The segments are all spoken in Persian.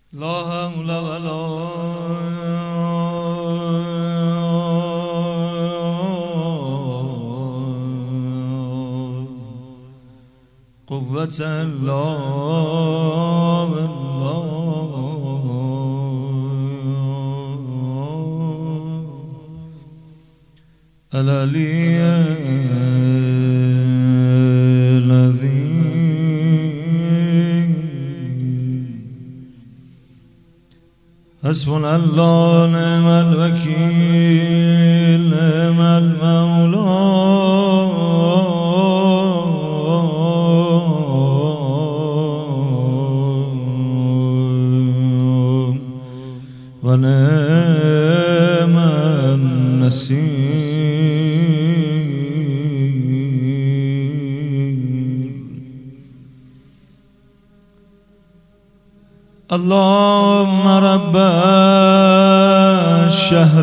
لا حول ولا قوة إلا بالله العلي العظيم. حسبنا الله نعم الوكيل نعم المولى ونعم النصير. اللهم رب شهر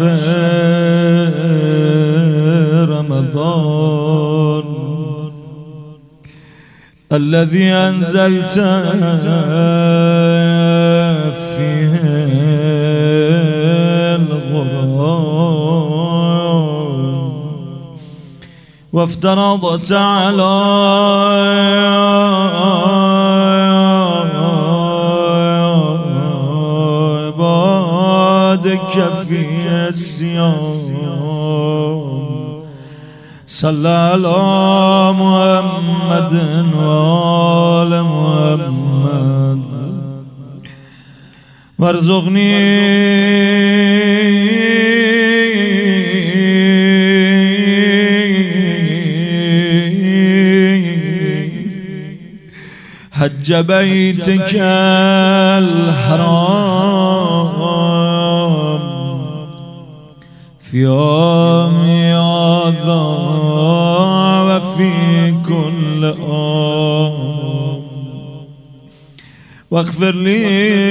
رمضان الذي أنزلت فيه القرآن وافترضت على في الصيام صلى على محمد وآل محمد وارزقني حج بيتك الحرام في يوم هذا وفي كل آن واغفر لي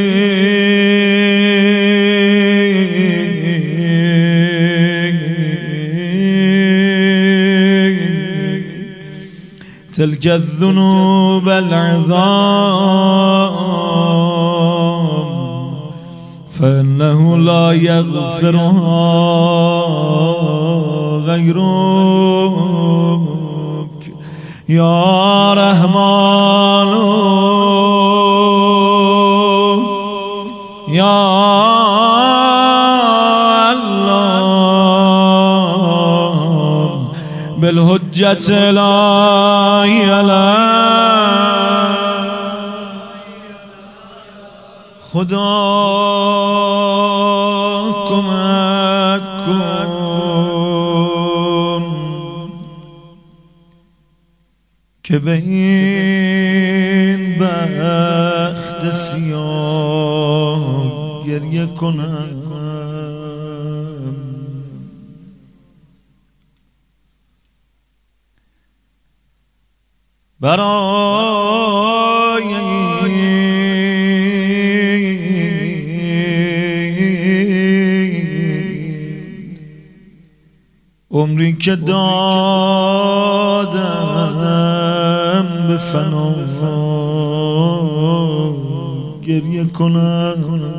تلك الذنوب العظام فإنه لا يغفرها غيرك يا رحمن يا الله بالحجة لا يلا خدا کمک کن که به این بخت سیاه گریه کنم برای عمری که دادم به فنا گریه کنم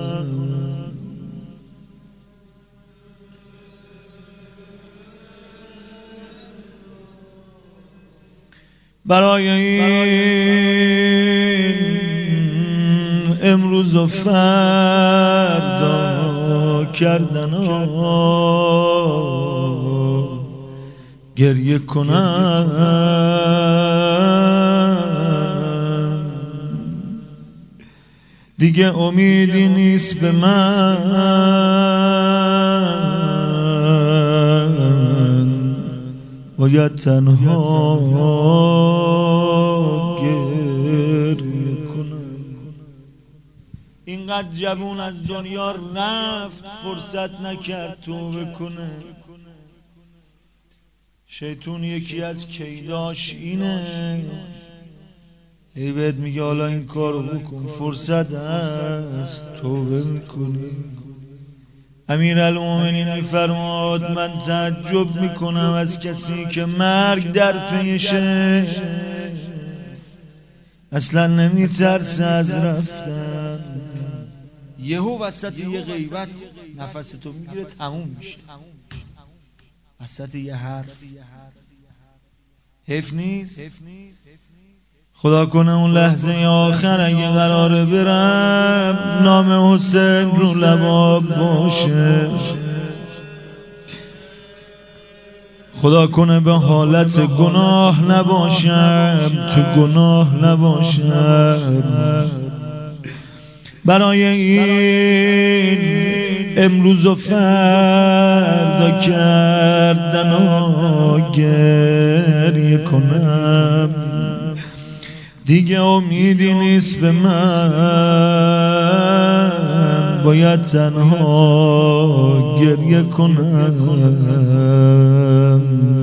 برای این امروز و فردا کردن گریه کنم دیگه امیدی نیست به من باید تنها گریه کنم. اینقدر جوون از دنیا رفت فرصت نکرد توبه کنه. شیطون یکی از کیداش اینه ای بهت میگه حالا این کارو بکن فرصت هست توبه میکنی. امیرالمومنین میفرماد من تعجب میکنم از کسی که مرگ در پیشه اصلا نمیترسه از رفتن یهو وسط یه غیبت نفستو میگیره تموم میشه، وسط یه حرف. حیف نیست؟ خدا کنه اون لحظه آخر اگه قراره برم نام حسین رو لباب باشه، خدا کنه به حالت گناه نباشم، تو گناه نباشم. برای این امروز و فردا کردن و گریه کنم، دیگه امیدی نیست به من، باید تنها گریه کنم.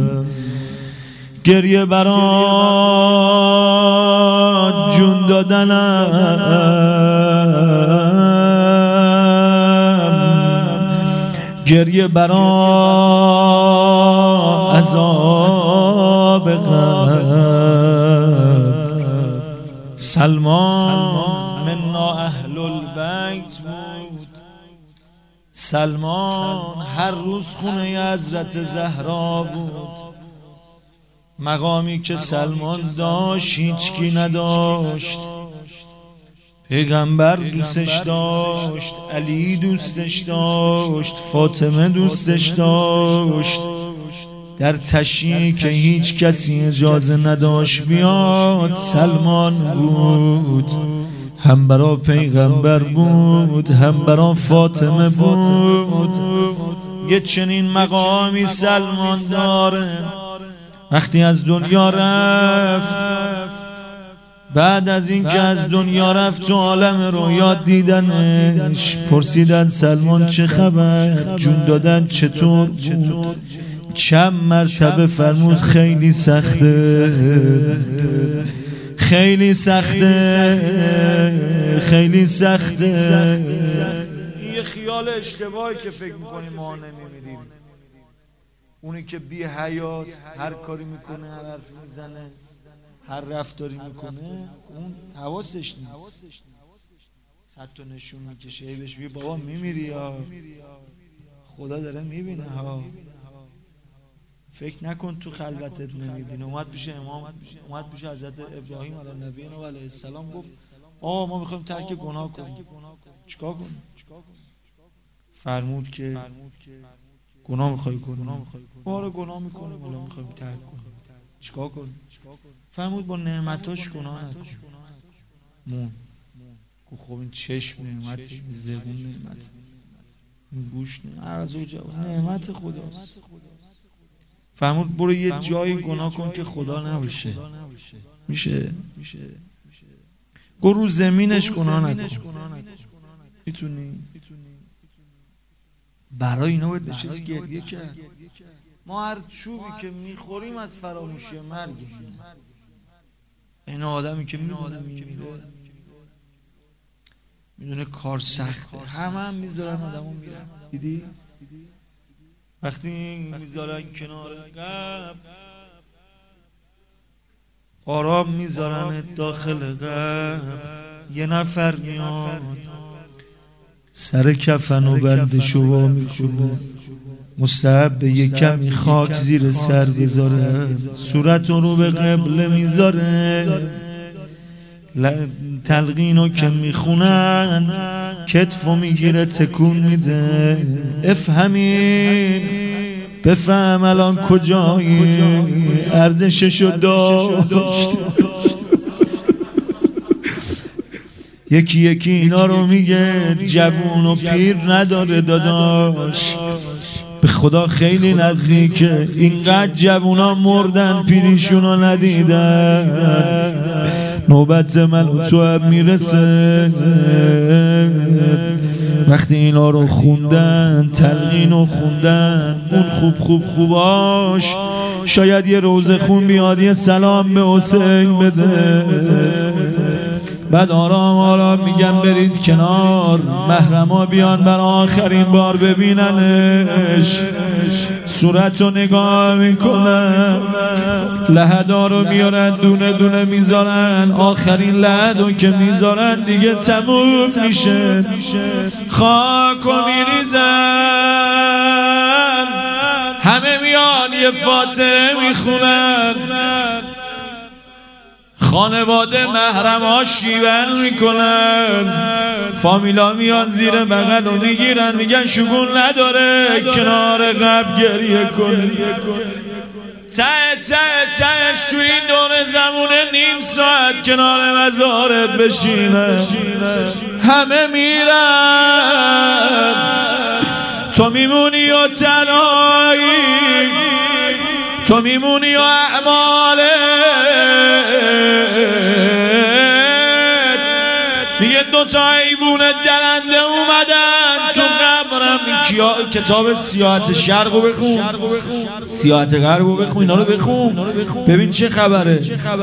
گریه برات جون دادنم، گریه برات عذاب قبر. سلمان منا اهل البیت بود، سلمان هر روز خونه حضرت زهرا بود. مقامی که سلمان داشت هیچکی نداشت. پیغمبر دوستش داشت، علی دوستش داشت، فاطمه دوستش داشت. در تشییع که هیچ کسی اجازه نداشت بیاد سلمان بود. هم برا پیغمبر بود، هم برا فاطمه بود. یه چنین مقامی سلمان داره. وقتی از دنیا رفت، بعد از این که از دنیا رفت تو عالم رویا دیدنش، پرسیدن سلمان چه خبر، جون دادن چطور بود؟ چند مرتبه فرمود خیلی سخته، خیلی سخته، خیلی سخته. یه خیال اشتباهی که فکر میکنیم ما نمیمیریم. اونی که بی حیاست، هر کاری میکنه، هر حرفی میزنه، هر رفتاری میکنه، اون حواسش نیست، خط و نشون میکشه. بهش بگی بابا میمیری یا خدا داره میبینه ها، فکر نکن تو خلوتت نمیبینه. اومد پیش امام، اومد پیش حضرت ابراهیم علیه نبینا و علیه السلام، گفت ما میخوایم ترک گناه کنیم، چیکار کنیم؟ فرمود که گناه میخوای کنیم، ما رو گناه میکنیم، حالا میخوایم ترک کنیم، چیکار کنیم؟ فرمود با نعمتاش گناه نکن. مون خب این چشم نعمت، زبون نعمت، این گوش نعمت خداست. فرمود برو یه جایی گناه کن که خدا نباشه. میشه؟ گو رو زمینش گناه نکن. میتونی؟ برای اینا باید نشست گریه کرد. ما هر چوبی که میخوریم از فراموشی مرگیم. این آدمی که میدونه کار سخته، هم میذارن آدمو میرن. دیدی؟ وقتی میذارن کنار قبر، آرام میذارن داخل قبر، یه نفر میاد سر کفن و بندشو وا میکنه، مستحب یه کمی خاک زیر سر بذاره، صورت رو به قبله میذاره، تلقینو که میخونن کتفو میگیره تکون میده. افهمین، بفهم الان کجایی، ارزششو داشت. یکی یکی اینا رو میگه، جوون و پیر نداره داداش، به خدا خیلی نزدیکه. اینقدر جوونا مردن پیریشونو ندیدن، نوبت من و تو هم میرسه. وقتی اینا رو خوندن، تلقین رو خوندن، اون خوباش شاید یه روز خون بیاد یه سلام به حسین بده. بعد آرام آرام میگم برید کنار، محرما بیان بر آخرین بار ببیننش. صورت رو نگاه میکنن، لحدا رو میارن دونه دونه میذارن، آخرین لحدو که میذارن دیگه تموم میشه، خاک رو میریزن، همه میان یه فاتحه میخونن، خانواده محرم ها شیون میکنن، فامیلا میان زیر بغل رو میگیرن، میگن شگون نداره کنار قبر گریه کن. تهش تو این دور زمونه نیم ساعت کنار مزارت بشینه، همه میرن، تو میمونی و تنهایی، تو میمونی و اعمالت میگه دوتا حیوون درنده اومدن تو قبرم. کتاب سیاحت شرقو بخون، سیاحت غربو بخون، اینا رو بخون ببین چه خبره.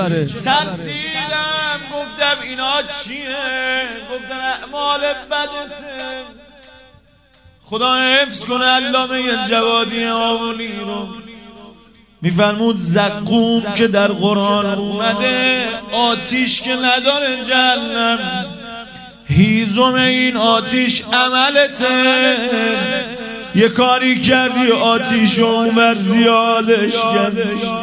ترسیدم گفتم اینا چیه؟ گفتن اعمال بدته. خدا حفظ کنه علامه جوادی آولی رو میفرمود زقوم که در قرآن اومده آتیش که نداره جهنم، هیزم این آتیش عملته. یه کاری کردی آتیش اونور زیادش کردی،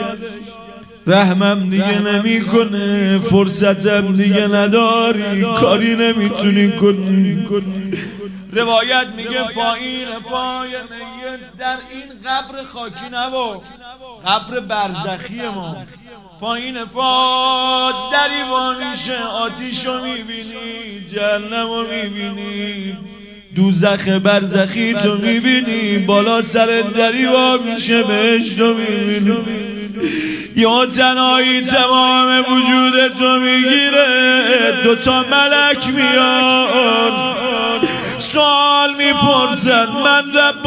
رحمم دیگه نمی کنه، فرصتم دیگه نداری، کاری نمیتونی کنی. روایت میگه پایین پای میت در این قبر خاکی نبا، قبر برزخی ما، پایین پا دری وانیشه، آتیشو میبینی، جهنمو میبینی، دوزخ برزخی تو میبینی، بالا سر دری وامیشه بهشتو میبینی. یا تنهایی تمام وجودتو میگیره، دوتا ملک میان سوال میپرسن من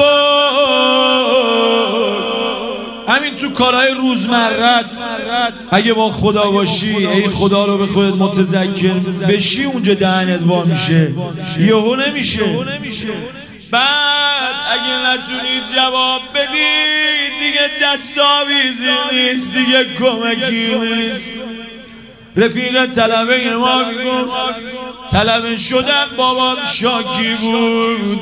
همین تو کارهای روزمرت اگه با خدا باشی، ای خدا رو به خودت متذکر بشی، اونجا دهنت وا میشه، یهو نمیشه. بعد اگه نتونی جواب بدی دیگه دستاویزی نیست، دیگه کمکی نیست. رفیق طلبه ما میگفت طلبه شدم بابام شاکی بود،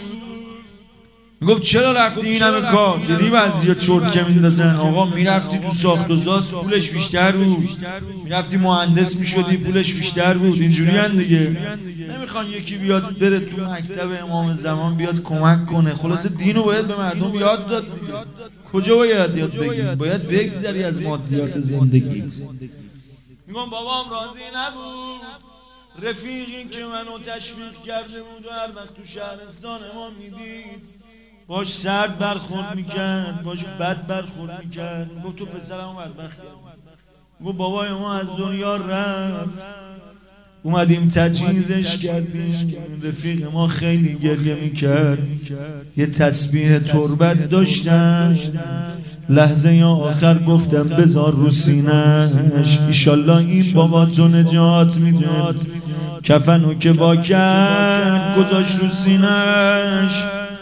میگفت چرا رفتی این همه کار؟ دیدی بعضیا چرت که میندازن، آقا میرفتی تو ساخت و ساز پولش بیشتر بود، میرفتی مهندس میشدی پولش بیشتر بود. اینجوری هن دیگه، نمیخوان یکی بیاد بره تو مکتب امام زمان بیاد کمک کنه. خلاص دینو باید به مردم یاد داد دیگه. کجا باید یاد بگیری؟ باید بگذری از مادیات زندگی. میگم بابام راضی نبود، رفیقی که منو تشویق کرده بود و هر وقت تو شهرستان ما میدید باش سرد برخورد میکرد، باش بد برخورد میکرد. گفت تو پسرم بدبختی. گفت بابای ما از دنیا رفت، اومدیم تجهیزش کردیم. رفیق ما خیلی گریه میکرد، یه تسبیح تربت داشتن، لحظه یا آخر گفتم بذار رو سینه‌اش، ایشالله این بابا تو نجات میده. کفنو که با کرد گذاشت رو سینه‌اش،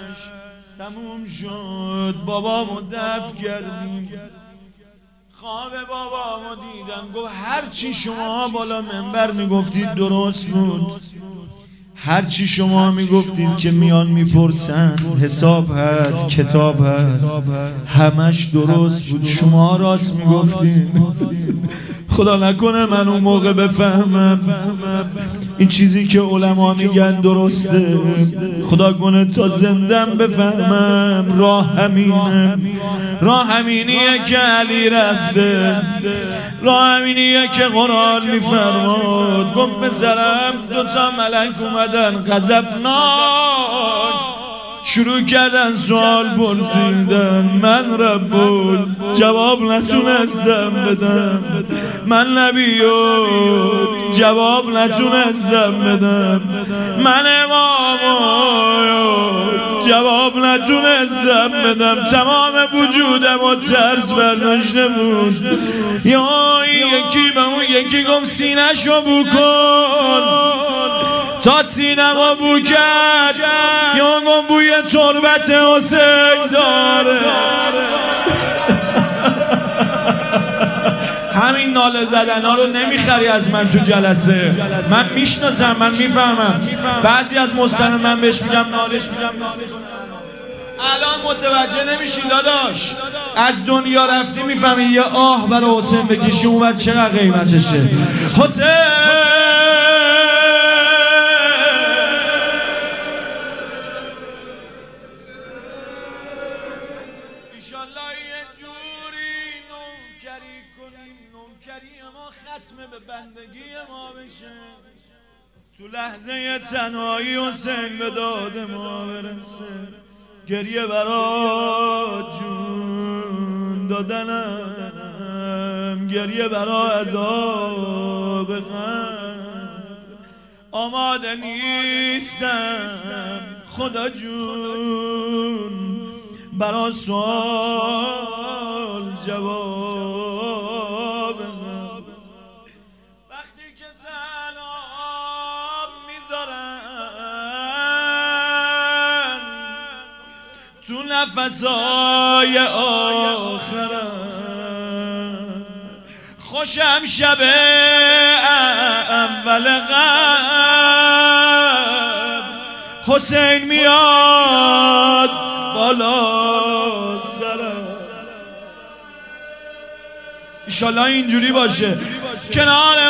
تموم شد. بابامو دفن کردیم، خواب بابامو دیدم. گفت هرچی شما بالا منبر میگفتید درست بود، هرچی شما میگفتید که میان میپرسن حساب هست کتاب هست، همش درست بود، شما راست میگفتید. خدا نکنه من اون موقع بفهمم این چیزی که علما میگن درسته، خدا کنه تا زندم بفهمم راه همینه، راه همینیه که علی رفته، راه همینیه که قرآن میفرماد. گفت پسرم دوتا ملک اومدن غضبناک، شروع کردن سوال پرسیدن، من ربول جواب نتونستم بدم، من نبیو جواب نتونستم بدم، من امامو جواب نتونستم بدم، تمام وجودم و ترس برداشته بود. یا یکی به اون یکی گفت سینه‌شو بو کن، تا سینه‌مو بو کرد، یا گفت بوی تربت حسین داره. همین ناله زدن ها رو نمیخری از من تو جلسه. من میشناسم، من میفهمم. بعضی از مستند من بهش میگم نالش، الان متوجه نمیشی داداش. از دنیا رفتی میفهمی یه آه برای حسین بکشی اون چقدر قیمتشه. حسین ایشالله یه جوری نوکری کنیم، نوکری ما ختمه به بندگی ما بشه. تو لحظه تنهایی حسین به داد ما برسه. گریه برا جون دادنم، گریه برا عذاب غم، آماده نیستم خدا جون برا سوال جواب من. وقتی که تنها میذارن تو نفسای آخرم، خوشم شب اول غم، حسین میاد بالا سرم. ایشالله اینجوری باشه کنار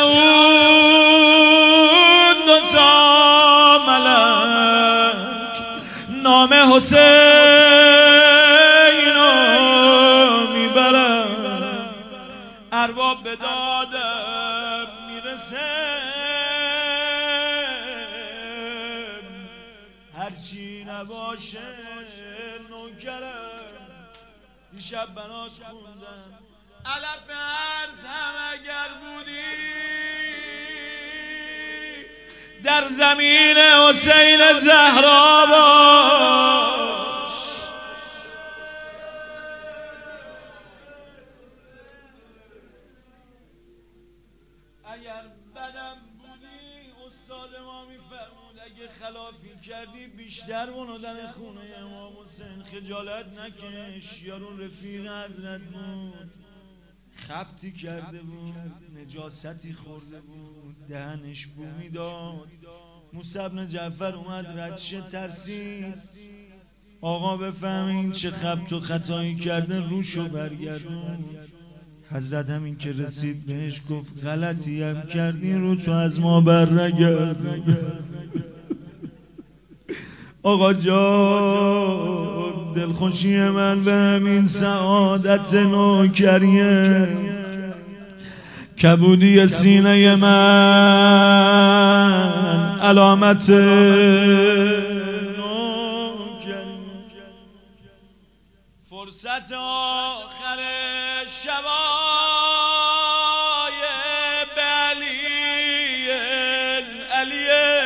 اون دوتا ملک نام حسین رو میبرم، ارباب به دادم میرسه. هرچی نباشه نوکرم. دیشب بنات خوندم علف ارزم اگر بودی در زمین حسین زهرا باش. اگر بدم بودی استاد ما میفرمود اگه خلافی کردی بیشتر بنودن خونه امام حسین. خجالت نکش، یارون رفیق حضرت بود، خبتی کرده بود، نجاستی خورده بود، دهنش بو میداد. موسی بن جعفر اومد ردشه، ترسید آقا بفهمه این چه خبت و خطایی کرده، روشو برگردون. حضرت همین که رسید بهش گفت غلطی هم کردی، رو تو از ما برنگردون. آقا جان دلخوشی من به همین سعادت نوکریه، کبودی سینه من علامت نوکری. فرصت آخر شبای علیه،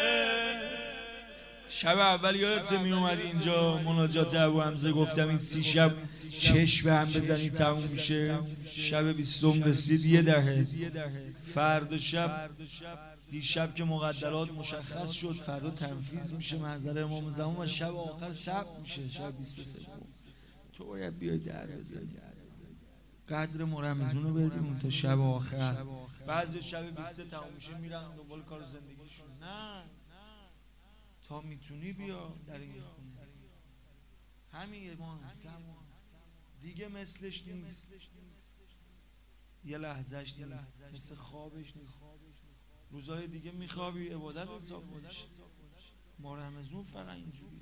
شب اول یادت می اومد اینجا مناجات ابو حمزه گفتم این 30 شب چشم به هم بزنید تموم میشه. شب 20 رسید 10 دهه. فردا شب دیشب که مقدرات مشخص شد، فردا تنفیذ میشه محضر امام زمان و شب آخر ثبت میشه شب 23. تو باید بیای در بزنی، قدر مرمزون رو بدیم تا شب آخر. بعضی شب 23 تموم میشه میرن دنبال کار زندگیشون. نه، تا میتونی بیا در این خونه. همین ما دیگه مثلش نیست، یه لحظهش نیست، مثل خوابش نیست. روزهای دیگه میخوابی عبادت حساب میشه. ما رمضان فقط اینجوری.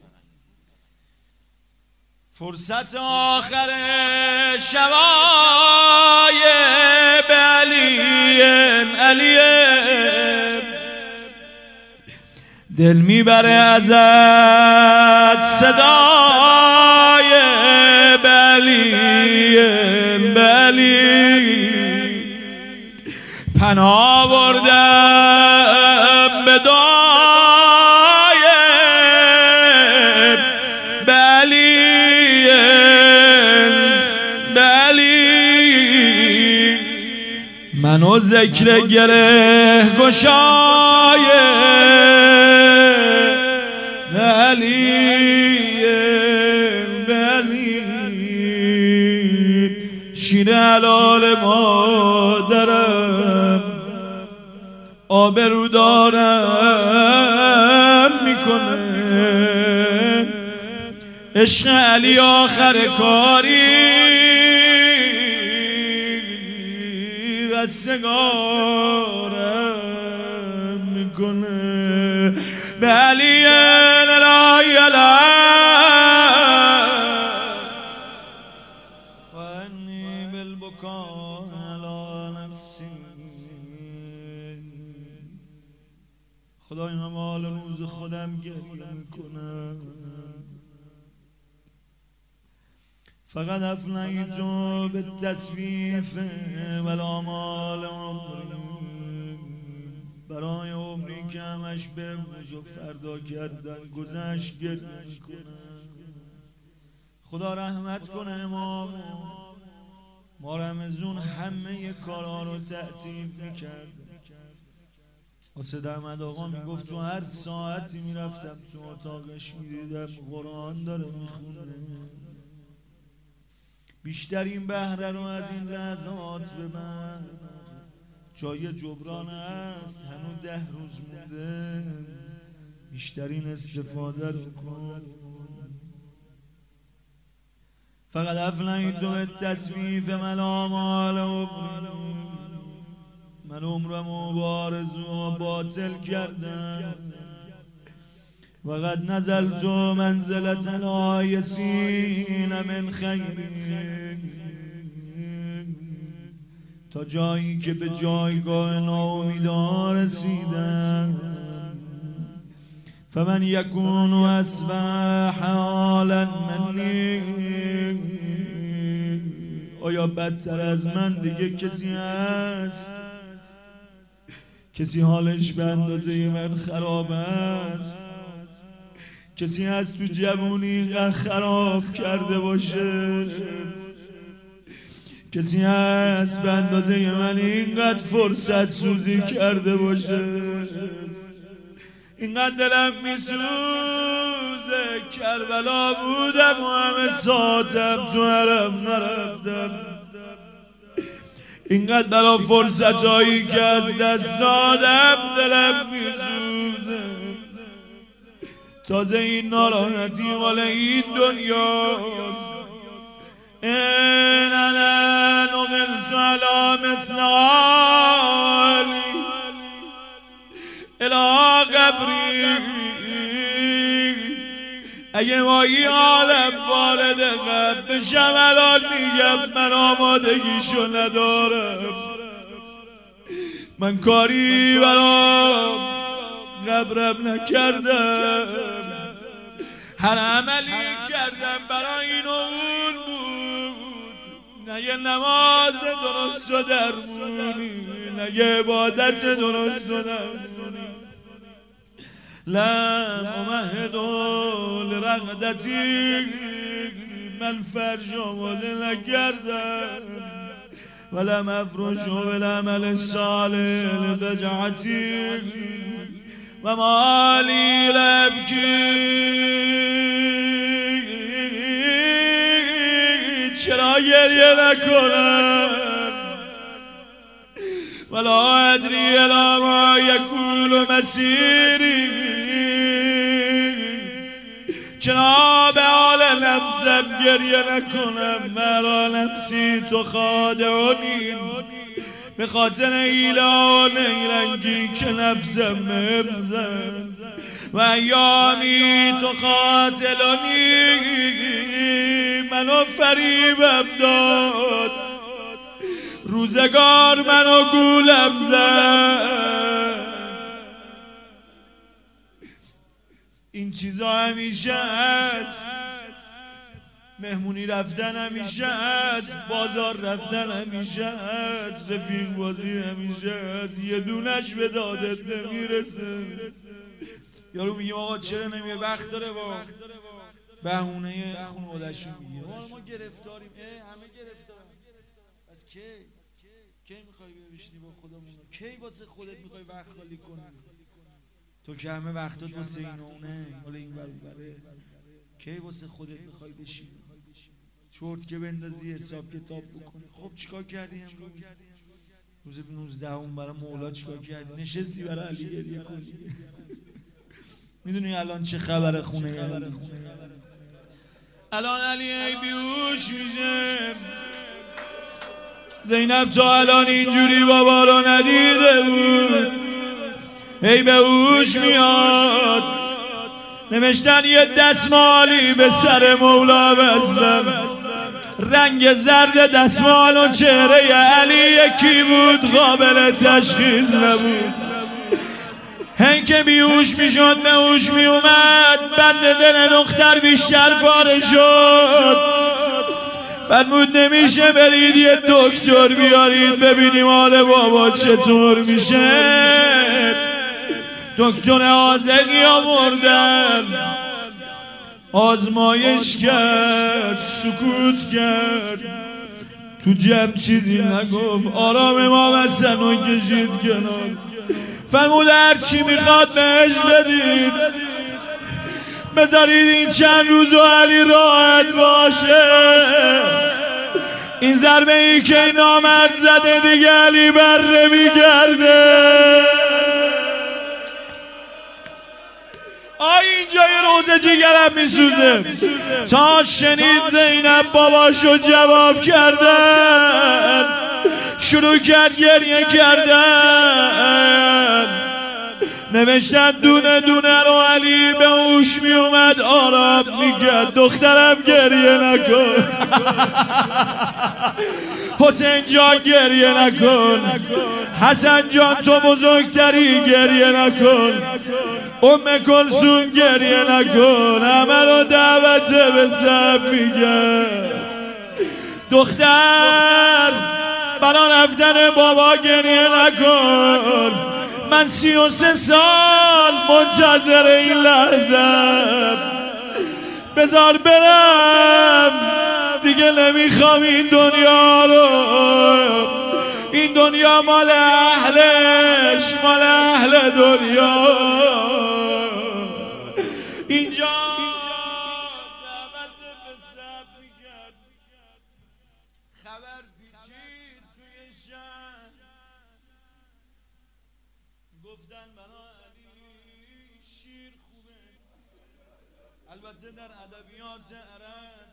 فرصت آخر شبای به علیه، دل میبره ازت صدای به علی، پناه بردم به دعای منو ذکر گره گشای بلی شیر حلال مادرم آبرو دارم میکنه عشق علی آخر کاری رستگارم میکنه به علی الهی و انی بالبکا علی نفسی. خدای من حال روز خودم گریه میکنم. فقط افنیت بالتسویف والآمال عمری، برای عمری که همش به امروز و فردا کردن گذشت گریه میکنم. خدا رحمت کنه امام ما رمزون همه کارها رو تعطیل میکرد. حسین احمد آقا میگفت تو هر ساعتی میرفتم تو اتاقش میدیدم قرآن داره میخونه. بیشترین بهره رو از این لحظات ببر، جای جبران هست، هنوز 10 روز مونده، بیشترین استفاده رو کن. فقط افنیت بالتسویف والآمال عمری، من عمرم و بارزو باطل کردم. وقد نزلت منزلة لا یسین من خیر، تا جایی که به جایگاه ناامیدان رسیدم. فمن یکون اصبح حالا منی، آیا بدتر از من دیگه کسی هست؟ کسی حالش به اندازه من خراب است؟ کسی هست تو جوونی اینقدر خراب کرده باشه؟ کسی هست به اندازه من اینقدر فرصت سوزی کرده باشه؟ اینقدر دلم میسوزه کربلا بودم و همه ساعتم تو حرم نرفتم. اینقدر برا فرصت هایی که از دست دادم دلم میسوزه. تازه این ناراحتی مال این دنیاست. این انا نقلت علی مثل عالی الى قبری، اگه ما این عالم وارد قبر بشم الان میگم من آمادگیشو ندارم. من کاری برام قبرم نکردم، هر عملی کردم برای این اون بود. نه یه نماز درست و درمونی، نه یه عبادت درست و درمونی. لم امهد لرغدتی، من فرج آماده نکردم. ولم افرش بالعمل الصالح لفجعتی و مالی لبکی. چرا گریه نکنم؟ ولا ادری الی ما یکون مسیری، چرا به حال نفسم گریه نکنم؟ مرا نفسی تو خادعونی، به خاطر ایلان ایرنگی که نفسم مبزن. و ایامی تو قاتلونی، منو فریبم داد، روزگار منو گولم زد. این چیزا همیشه هست، مهمونی رفتن همیشه هست، بازار رفتن همیشه هست، رفیق بازی همیشه هست، یه دونش به دادت نمیرسه. یارو میگه آقا چرا نمیه؟ وقت داره با بهونه خانواده‌شون میگه ما گرفتاریم. همه گرفتارن. پس کی؟ کی میخوای بشینی با خودمون؟ کی واسه خودت میخوای وقت خالی کنی؟ تو که همه وقتات واسه این و اونه، مال این ور بره. کی واسه خودت میخوای بشینی؟ چرت که بندازی حساب کتاب بکنی. خب چیکار کردی امروز؟ روز 19 برای مولا چیکار کردی؟ نشستی برای علی گریه کنی؟ میدونی الان چه خبر خونه علی؟ الان علی ای بیهوش میشه. زینب تا الان اینجوری بابا رو ندیده بود، هی به هوش میاد. نوشتن یه دستمالی به سر مولا بستن، رنگ زرد دستمال و چهره علی یکی بود، قابل تشخیص نبود. هی که بیهوش میشد به هوش میومد، بند دل دختر بیشتر پاره شد. فرمود نمیشه برید یه دکتر بیارید ببینیم حال بابا چطور میشه. دکتر حاذقی آوردن، آزمایش کرد، سکوت کرد، تو جمع چیزی نگفت. آرام امام حسن رو کشید کنار، فرمود هر چی میخواد بهش بدید، بذارید این چند روز و علی راحت باشه. این ضربه ای که این نامرد زده دیگه علی بر نمیگرده. اینجا یه روزه جیگرم میسوزه. تا شنید زینب باباشو جواب کردن، شروع کرد گریه کردن. نوشتن دونه دونه رو علی به هوش می اومد، آرام میکرد. دخترم گریه نکن، حسین جان گریه نکن، حسن جان تو بزرگتری گریه نکن، ام کلثوم گریه نکن. همه رو دعوت به صبر میگه. دختر برای رفتن بابا گریه نکن، من 33 سال منتظر این لحظه، بذار برم دیگه، نمیخوام این دنیا رو. این دنیا مال اهلش، مال اهل دنیا. اینجا دعوت به صبر میکرد. خبر پیچید توی شهر، گفتن برای علی شیر خوبه. البته در ادبیات عرب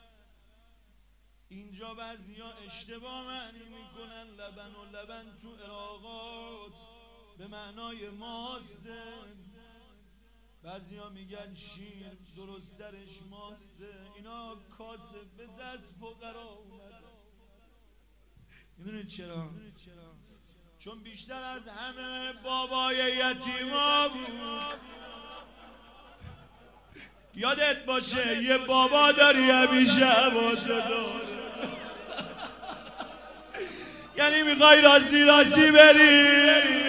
اینجا بعضیا اشتباه معنی میکنن. لبن و لبن تو عراقات به معنای ماسته، بعضیا میگن شیر، درسترش ماسته. اینا کاسب به دست فقرا اومده. میدونید چرا؟ چون بیشتر از همه بابای یتیما بود. یادت باشه یه بابا داری همیشه حواسه داره. یعنی میخوای راستی راستی بری،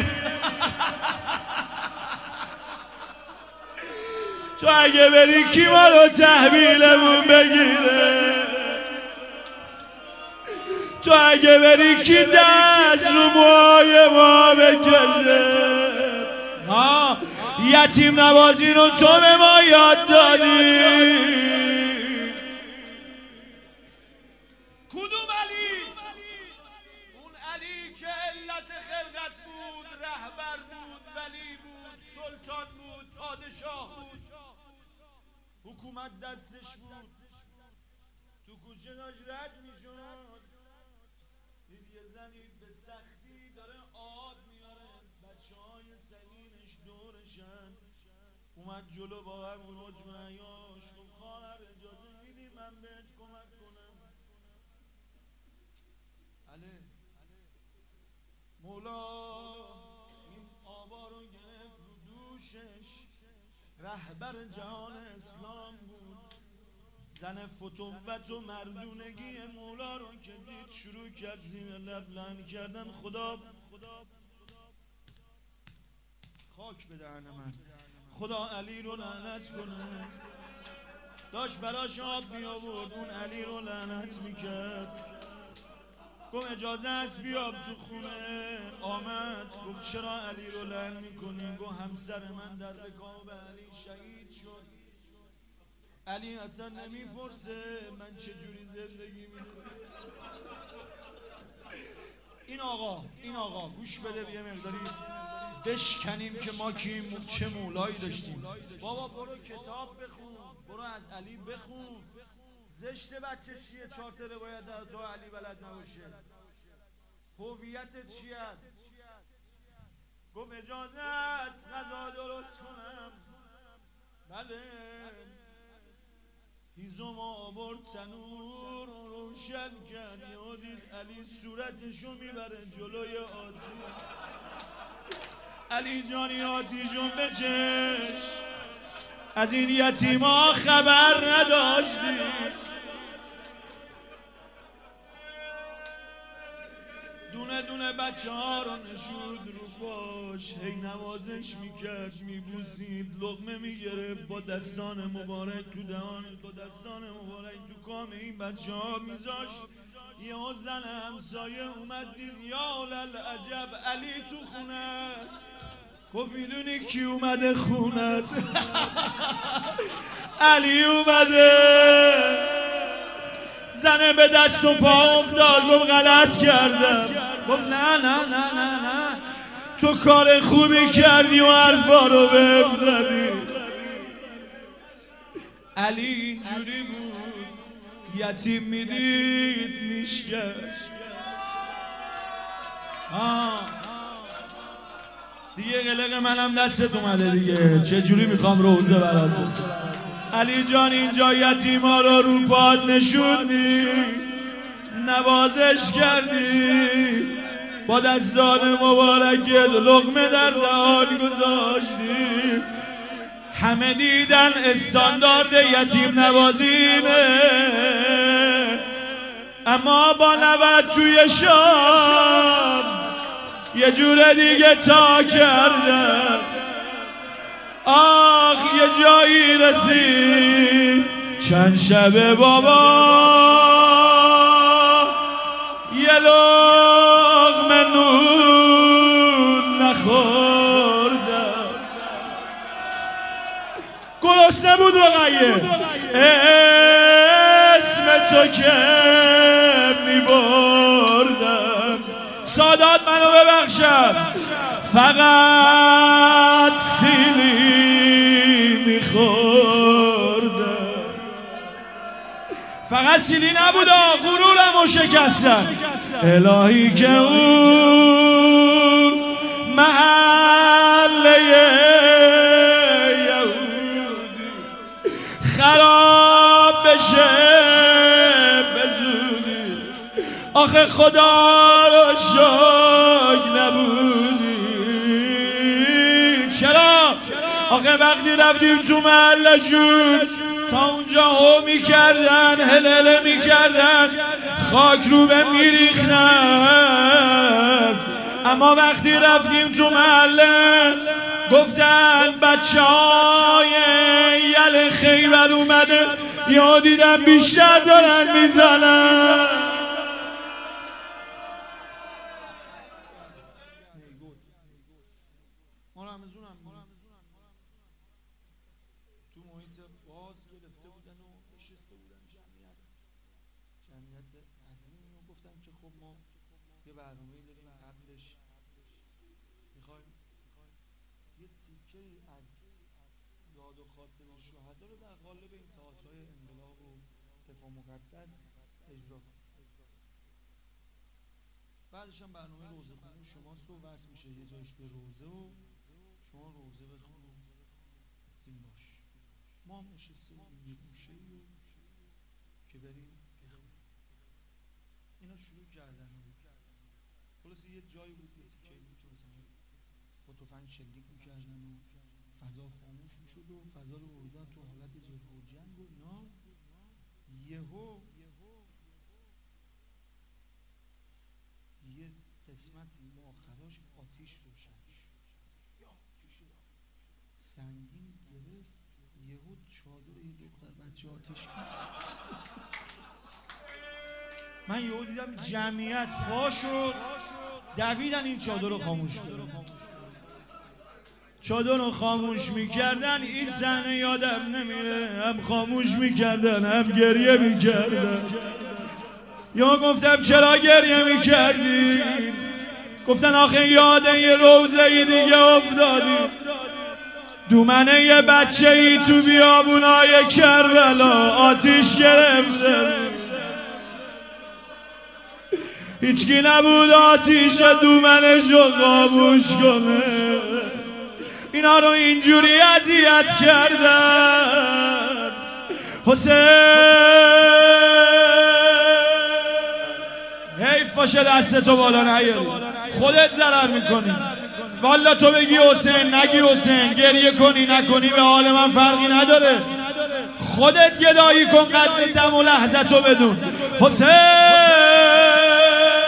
تو اگه بری کی ما رو تحویلمون بگیره؟ تو اگه بری کی دست رو موهای ما بکشه؟ یتیم نوازی رو تو به ما یاد دادی. کدوم علی؟ اون علی که علت خلقت بود، رهبر بود، ولی بود، سلطان بود، پادشاه بود، حکومت دستش بود. تو کوچه داشت رد میشد، دید یه زنی به سختی داره آب میاره، بچه های سگینش دورشن. اومد جلو با همون حجم عیاش، گفت خواهر اجازه میدی من بهت کمک کنم؟ بله. مولا این آبا رو گرفت رو دوشش. رهبر جهان اسلام بود. زن فتوت و مردونگی مولا رو که دید، شروع کرد زیر لب لعن کردن. خدا خاک به دهن من، خدا علی رو لعنت کنه. داشت براش آب می آورد، اون علی رو لعنت میکرد. گفت اجازه است بیام تو خونه. آمد گفت چرا علی رو لعن میکنی؟ گفت همسر من در رکاب علی شهید شد. علی اصلا نمیپرسه من چجوری زندگی میکنم. این آقا گوش بده یه مقداری بشکنیم که ما کیم، چه مولایی داشتیم. بابا برو کتاب بخون، برو از علی بخون. زشت بچه چیه 4 تا روایت در تو علی بلد نباشه؟ هویتت چی است؟ گفت اجازه است غذا درست کنم؟ بله. هیزم آورد تنور روشن کرد، یادید علی صورتشو میبره جلوی آتیش. علی جانی آتیشو بچش، از این یتیما خبر نداشتی. دونه دونه بچه ها رو نشود رو باش، هی نوازش میکرد، میبوسید، لقمه میگرفت با دستان مبارک تو دهان، با دستان مبارک تو کام این بچه ها میذاشت. یه زن همسایه اومد دید، یا للعجب علی تو خونه است. گفت میدونی کی اومده خونت؟ علی اومده. زنه به دست و پا افتاد، گفت غلط کردم. گفت نه نه نه نه نه، تو کار خوبی کردی و حرفا رو بهم زدی. علی اینجوری بود، یتیم میدید میشکست. دیگه قلق منم دستت اومده دیگه، چجوری میخوام روزه برات بخونم. علی جان اینجا یتیما رو پات نشوندی، نوازش کردی، با دستان مبارکت لقمه در دهان گذاشتی. همه دیدن استاندارد یتیم نوازینه، اما با 90 توی شام یه جور دیگه تا کردن. آخ یه جایی رسید چند شب بابا یه لقمه نون نخوردم. گرسنه بود وقیه، اسم تو که میبردم. سادات منو ببخشم، فقط سیلی میخوردم. فقط سیلی نبود، غرورمو شکستم. الهی که اون محله یهودی خراب بشه به زودی. آخه خدا رو شکر نبودی. چرا؟ آخه وقتی رفتیم تو محلشون تا اونجا هو میکردن، هلهله میکردن، خاک رو به میریختن. اما وقتی رفتیم تو محله گفتن بچه های یل خیبر اومده، یا دیدم بیشتر دارن میزنن. تو محیط باز گرفته بودن و نشسته بودن جمعیت عظیمی و گفتن که خب ما یه برنامه‌ای داریم، قبلش میخوایم یه تیکه از یاد و خاطر شهدا رو در قالب این تئاترهای انقلاب و دفاع مقدس اجرا کنیم. بعدش هم برنامه روزه خونی شما وصل میشه یه جایش به روزه و شما روزه بخون و دین باش. ما هم نشسته بودیم یه گوشه‌ای رو که بریم بخونیم. اینا شروع کردن خلاصه یه جایی بود، یه تیکه‌ای بود که مثلا با تفنگ شلیک میکردن و فضا خاموش میشد و فضا رو بردن تو حالت جبهه و جنگ و اینا. یهو یه قسمتی مؤخراش آتیش روشن شد، سنگین گرفت، یهو چادر یه دختر بچه آتیش کرد. من یهو دیدم جمعیت پا شد دویدن این چادر رو خاموش کردن. چادر رو خاموش میکردن. این صحنه یادم نمیره، هم خاموش میکردن هم گریه میکردن. یا گفتم چرا گریه میکردی؟ گفتن آخه یاده یه روزه دیگه افتادی، دومنه یه بچه ای تو بیابونای کربلا آتیش گرفته، هیچکی نبود آتیش دومنشو خاموش کنه. اینا رو اینجوری اذیت کردن. حسین حیف باشه دستتو بالا نیاری، خودت ضرر میکنی. والا تو بگی حسین نگی حسین، گریه کنی نکنی به حال من فرقی نداره. خودت گدایی کن، قدر دم و لحظتو بدون. حسین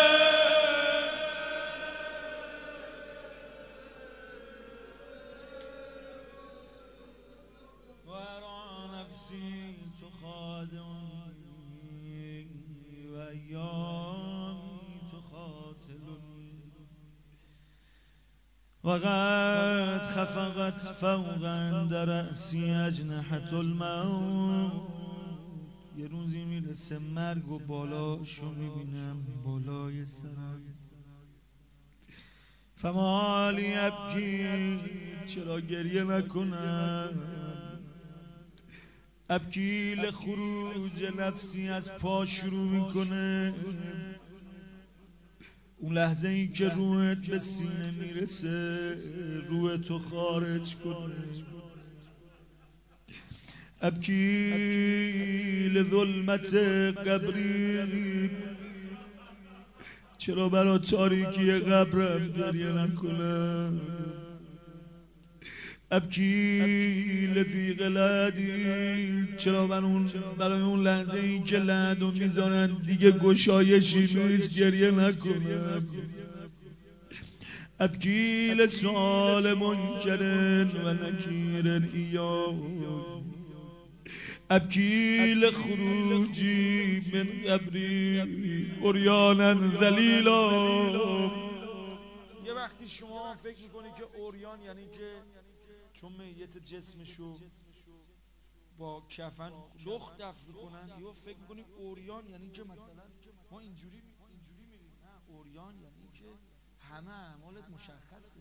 وقد خفقت فوق عند رأسی اجنحة الموت. یه روزی میرسه مرگ و بالاشو میبینم بالای سرم. فمالی ابکی، چرا گریه نکنم؟ ابکی لخروج نفسی، از پا شروع میکنه. اون لحظه ای که روحت به سینه میرسه روحتو خارج کنه. ابکی لظلمت قبری، چرا برا تاریکی قبرم گریه نکنم؟ ابکی لضیق لحدی، چرا برای اون لحظه ای که لحدو میذارن دیگه گشایشی نیست گریه نکنم؟ ابکی لسؤال منکر و نکیر ایام، ابکی لخروجی من قبری عریانا ذلیلا. یه وقتی شما فکر میکنی که عریان یعنی که چون میت جسمشو با کفن لخت دفن کنن، یا فکر میکنی عریان یعنی که مثلا ما اینجوری میریم. نه، عریان یعنی که همه اعمالت مشخصه.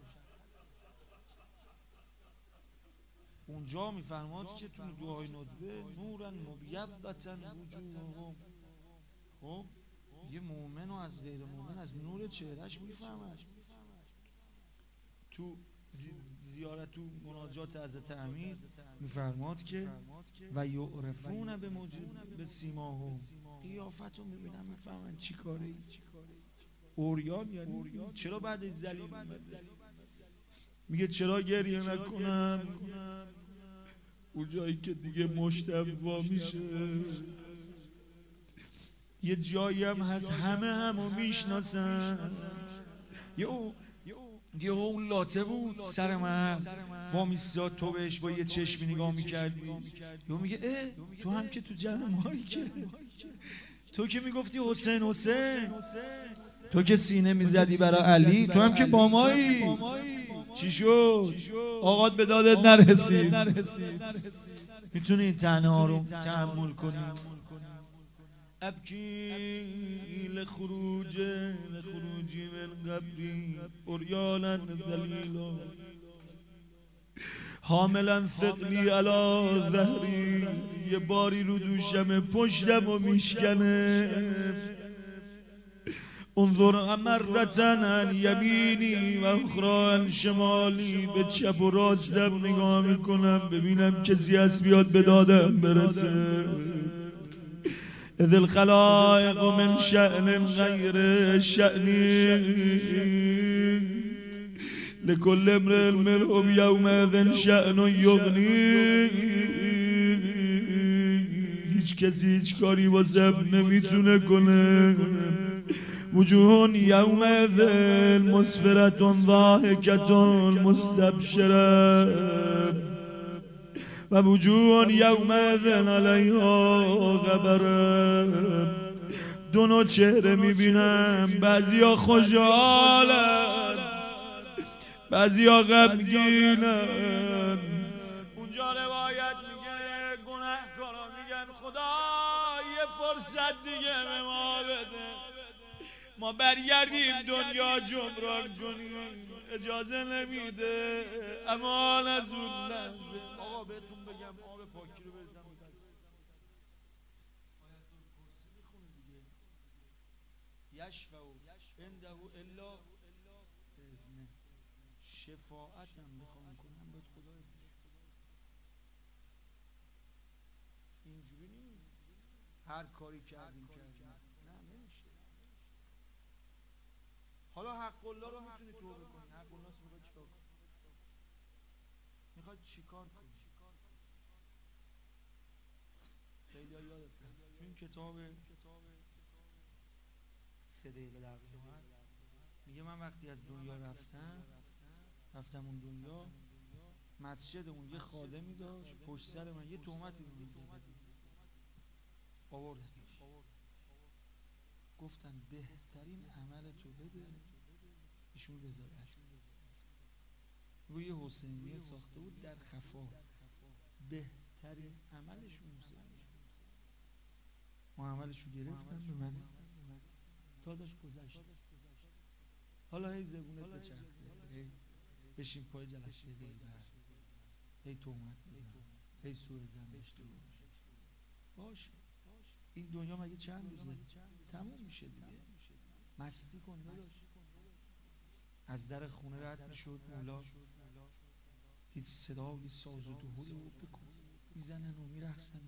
اونجا میفرماد که تو دعای ندبه نورا مبیضة وجوههم. خب یه مومن و از غیر مومن از نور چهرهش میفهمد. تو زیارت و مناجات حضرت امیر میفرماد که و یعرفون به سیماهم، قیافتو میبینن میفهمن چی کاره ای. عریان یعنی چرا بعد ذلیل اومده؟ میگه چرا گریه نکنم؟ اون جایی که دیگه مشتم وا میشه. یه جایی هم هست همه همو میشناسن. یه اون لاته بود سر من وامیستاد، تو بهش با یه چشمی نگاه میکردی، یا میگه تو هم که تو جمعایی که تو که میگفتی حسین حسین، تو که سینه میزدی برای علی، تو هم که با مایی، چی شد؟ آقات به دادت نرسید. میتونی این طعنه ها رو تحمل کنی؟ ابکی لخروجی من قبری عریانا ذلیلا، حاملا ثقلی علی ظهری، یه باری رو دوشم پشتم و میشکنه. انظر مرتن عن یمینی و اخرى عن شمالی، به چپ و راستم نگاه میکنم ببینم کسی هست بیاد به دادم برسه. اذ الخلائق من شأن غیر شأنی، لكل امرئ منهم یومئذ شأن یغنی. هیچ کسی هیچ کاری واسم نمیتونه کنه. وجوه یومئذ مسفرة ضاحکة مستبشرة، و وجوه یومئذ علیها غبرة دو نوع چهره میبینم، بعضیا خوشحالن بعضیا غمگینن. اونجا روایت میگه گناهکارا میگن خدا یه فرصت دیگه به ما بده، ما برگردیم دنیا جبران کنیم. اجازه نمیده. امان از اون لحظه. آقا بهتون بگم آب پاکی رو بریزم رو دست. آیت الکرسی میخونه دیگه. یشفع عنده الا باذنه. شفاعتم میخوام کنم باید خدا استش. اینجوری نیست هر کاری کردیم نه نمیشه. حالا حق الله رو میتونی توبه کنی. حق الله رو چیکار کنی؟ میخواد چیکار کنی؟ خیلی ها یادت هست تو این کتاب 3 دقیقه در ساعت میگه من وقتی از دنیا رفتم اون دنیا، مسجد اون یه خادمی داشت پشت سر من یه تهمتی رو میزدن، آوردنش گفتن بهترین عمل تو بده، ایشون رضایت روی حسینیه ساخته بود در خفا، بهترین عملشون حسینیه. ما عملشو گرفتن به من داداش گذشت. حالا هی زبونت بچرخه، هی بشین پای جلسه غیبت، هی تهمت بزن، هی سوء ظن داشته باش. این دنیا مگه چند روزه؟ تموم میشه دیگه. مستی کن داداش. از در خونه رد میشد مولا، دید صدای ساز و دهل رو بکن میزنن و میرقصن.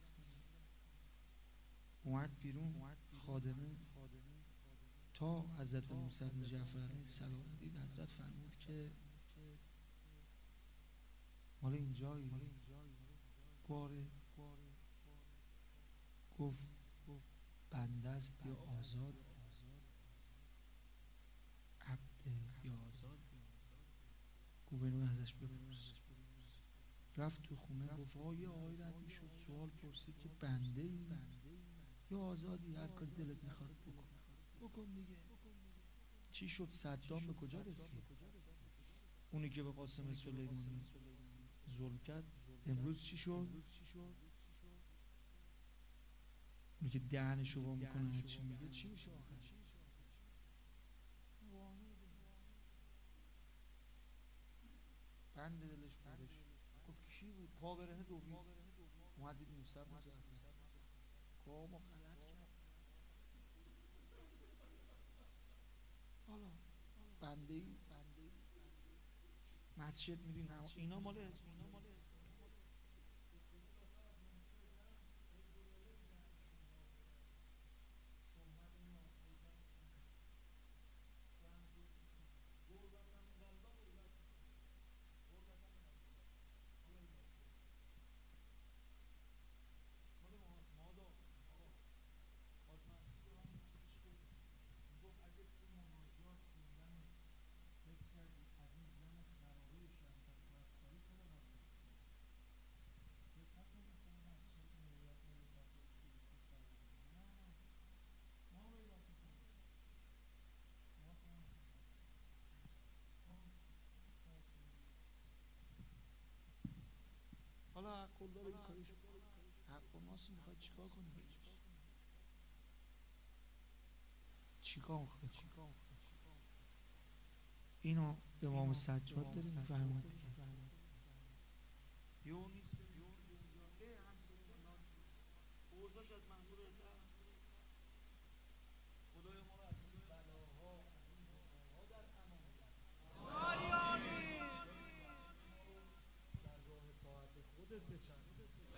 اومد بیرون، خادمه تا حضرت موسی بن جعفر علیه السلام دید، حضرت فرمود که مال اینجایی باره. گفت بنده است یا آزاد؟ عبد یا آزاد؟ گفت اینو ازش بپرس. رفت تو خونه، گفت یه آقای رد میشد سوال پرسید که بنده ای یا آزادی؟ هر کاری دلت میخواد بکن دیگه. چی شد؟ صدام به کجا رسید؟ اونی که به قاسم سلیمانی ظلم کرد امروز چی شد؟ اونی که دهنشو وا میکنه چی میگه چی میشه آخر؟ بند دلش پاره شد. گفت کی بود؟ پا برهنه دوید. اومد دید موسی بن جعفر. گفت ما غلط کرد. حالا بنده ای مسجد میری اینا مال حالا حق الله این کارش حق ناس میخواد چیکار کنه؟ چیکار میخواد؟ اینو امام سجاد داره میفرماد دیگه. یو نیست اوضاش از منظور خدای ما رو از این بلاها از این بلاها در امان در راه طاعت خودت بچرخ.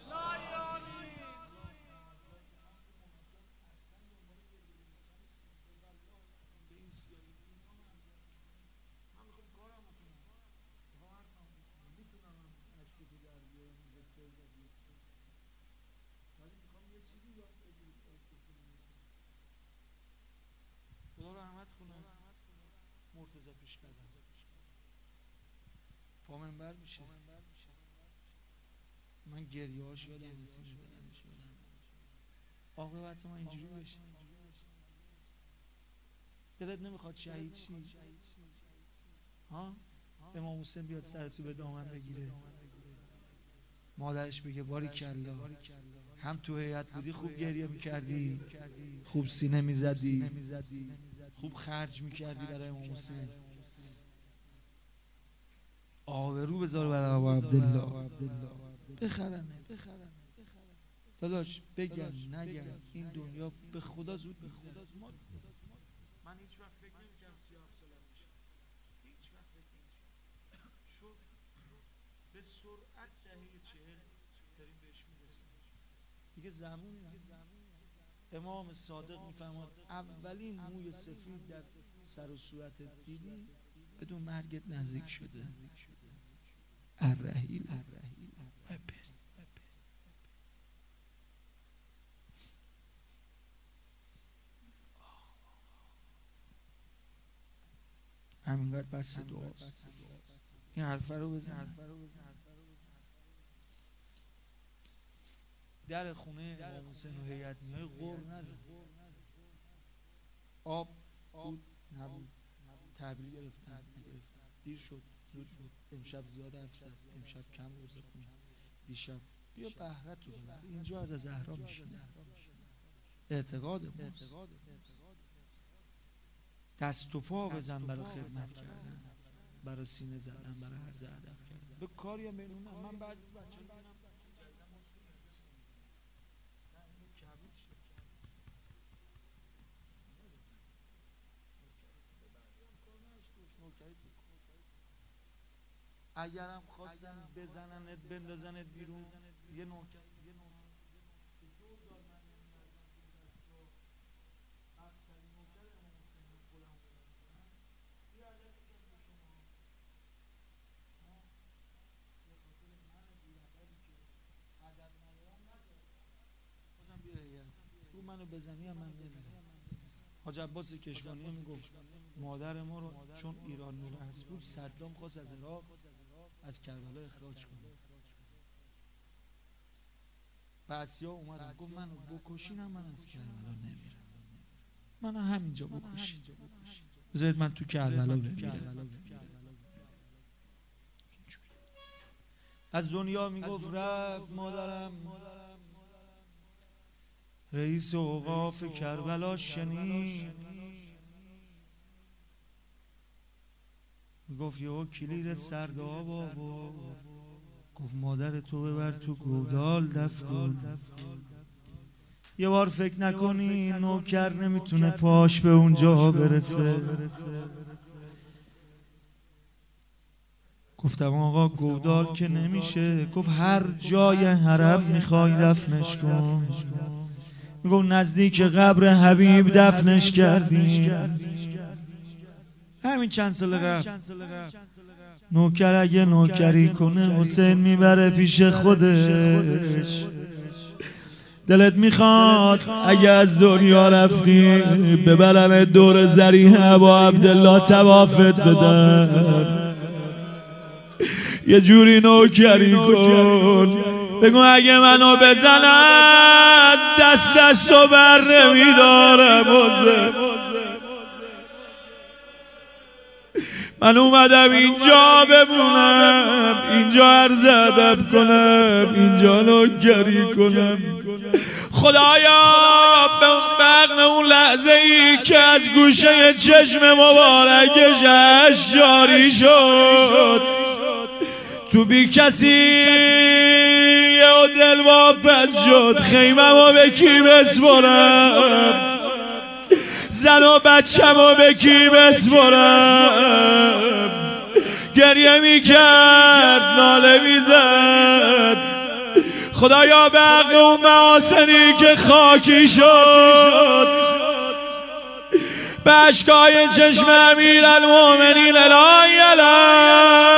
خدا رحمت کنه مرتضی پیش قدم پا منبر میشه. من گریه هاش یادم نسیم میزننش یادم عاقبت ما اینجوری بشه. دلت نمیخواد شهید شی؟ ها؟ امام حسین بیاد سرتو به دامن بگیره، مادرش بگه باریکلا، هم تو هیئت بودی خوب گریه میکردی، خوب سینه میزدی، خوب خرج میکردی برای امام حسین، آبرو بذار برای ابا عبدالله، بخرنه داداش، بگن نگن این دنیا به خدا زود میگذره. من هیچ وقت فکر نمی‌کردم 37 سالم میشه، هیچ وقت فکر نمی‌کردم. شد به سرعت دهه 40 داریم بهش میرسیم دیگه. زمونی امام صادق میفرماد اولین موی سفید در سر و صورت دیدی بدون مرگت نزدیک شده. الرحیل همینقدر بس دعاست. این حرفه رو بزن. در خونه امام حسین و هیئت میای غر نزن. آب بود نبود، تبریک گرفتن نگرفتن، دیر شد زود شد، امشب زیاد حرف زد، امشب کم روزه خون، دیشب بیا بهره تو ببر. اینجا از زهرا میشینه. اعتقاد ماست. دست و پا بزن برای خدمت کردن، برای سینه زدن، برای عرض ادب کردن. به کاری هم بینونه. من بعضی بچه میبینم اگرم خواستن بزننت بندازنت بیرون، یه نوکر منو بزنی هم من نمیرم. حاج عباس کشوانی میگفت مادر ما رو چون ایران نور هست بود، صدام خواست از عراق از کربلا اخراج کنه. بعثیا اومدن گفت منو بکشین هم من از کربلا نمیرم، منو همینجا بکشین، بذارید من تو کربلا بمیرم. از دنیا میگفت رفت مادرم، رئیس اوقاف کربلا شنید، میگفت یهو کلید سرداب آورد، گفت مادر تو ببر تو گودال دفن کن. یه بار فکر نکنی نوکر نمیتونه پاش به اونجا برسه. گفتم آقا گودال که نمیشه. گفت هر جای حرم میخوای دفنش کن. میگفت نزدیک قبر حبیب دفنش کردیم، همین چند سال قبل. نوکر اگه نوکری کنه حسین میبره پیش خودش. دلت میخواد اگه از دنیا رفتی ببرن دور ذریح ابا عبدالله طوافت بدن، یه جوری نوکری کن بگو اگه منو بزنن دستو بر نمیدارم حسین. من اومدم اینجا بمونم، اینجا عرض ادب کنم، اینجا نوکری کنم. خدایا به اون بغن اون لحظه ای که از گوشه چشم مبارکش اشک جاری شد، تو بی کسی و دل واپس شد، خیممو به کی بسپرم، زن و بچه‌مو به کی بسپرم. گریه میکرد ناله میزد، خدایا به حق اون محاسنی که خاکی شد، به اشکای چشم امیرالمومنین الهی